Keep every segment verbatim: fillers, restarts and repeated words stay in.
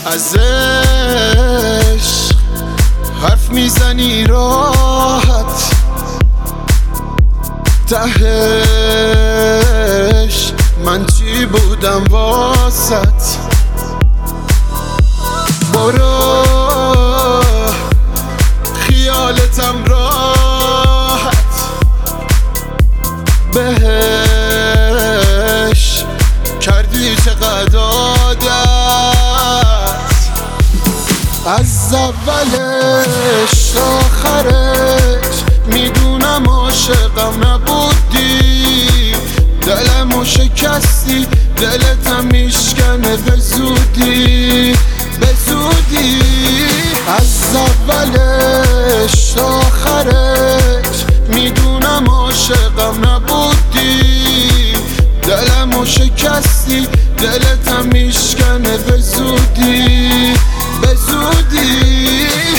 از عشق حرف میزنی راحت، تهش من چی بودم واسط. برو خیالتم راحت، بهش کردی چقدر عادت. از اولش تا آخرش میدونم عاشقم نبودی، دلمو شکستی، دلتم میشکنه به زودی به زودی. از اولش تا آخرش میدونم عاشقم نبودی، دلمو شکستی، دلتم میشکنه به زودی به زودی.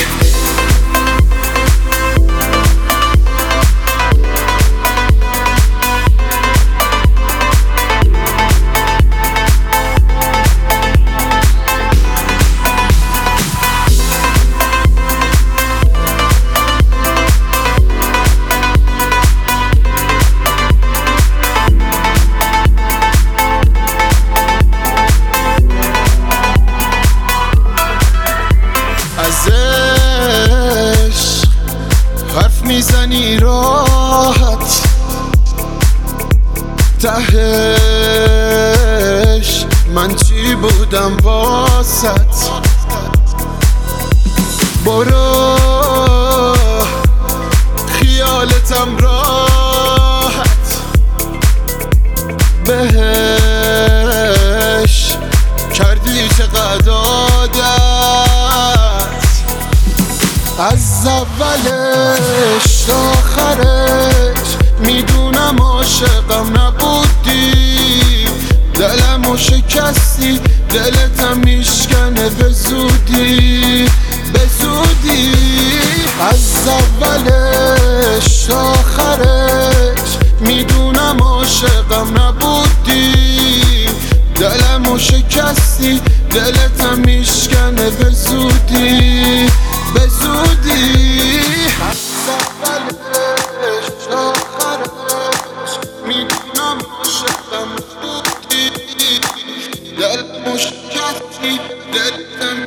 از عشق حرف میزنی راحت، تهش من چی بودم واسط. برو خیالتم راحت، بهش کردی چقدر عادت. از اولش تا آخرش میدونم عاشقم نبودی، دلمو شکستی، دلتم میشکنه به زودی به زودی. از اولش تا آخرش میدونم عاشقم نبودی، دلمو شکستی، دلتم میشکنه به زودی به زودی. از اولش تا آخرش میدونم عاشقم نبودی، دلمو شکستی، دلتم